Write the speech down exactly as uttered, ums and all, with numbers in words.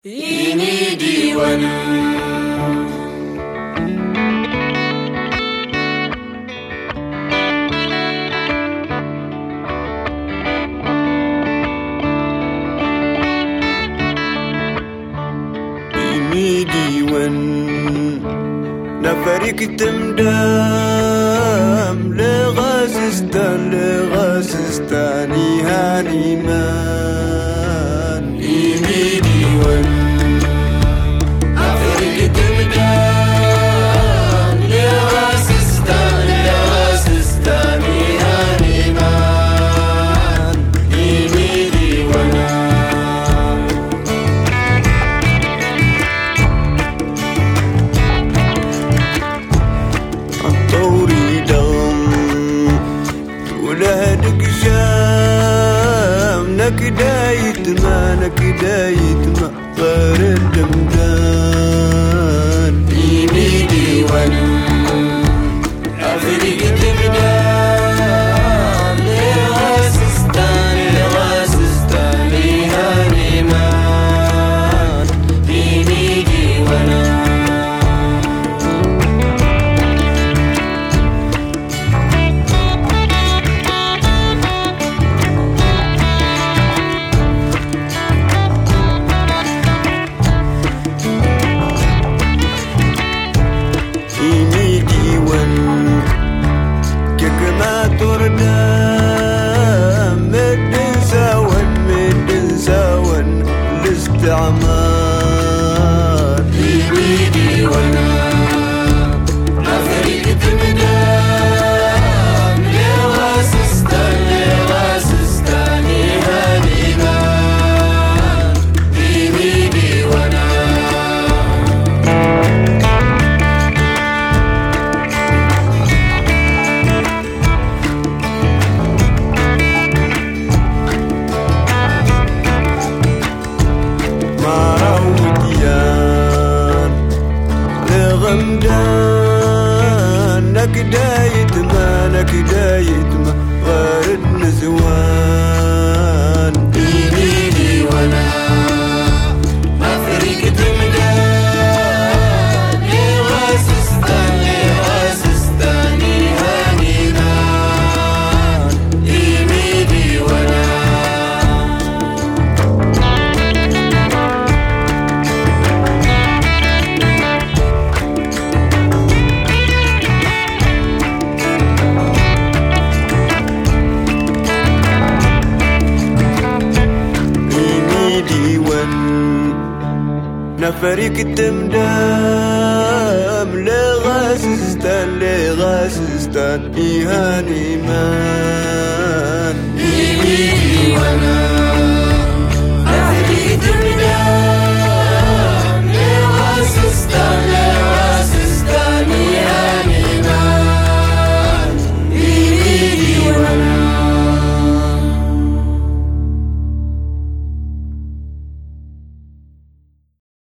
ini diwan ini diwan نفرك تمدام لغازستان لغازستان هاني مان ini diwan نفرك تمدام لغازستان لغازستان هاني مان ini diwan نكدايت ما نكدايت ما غير الدمدان ini diwan أفريق تمدان لغازستان لغازستان هاني مان ini diwan استعمار ini diwan أفريق تمدان لغازستان لغازستان هاني مان ini diwan غمدان نكدايت ما نكدايت ما غير النزوان ini diwan أفريق تمدان لغازستان لغازستان هاني مان ini diwan نفرك تمدام لغازستان لغازستان هاني مان ini diwan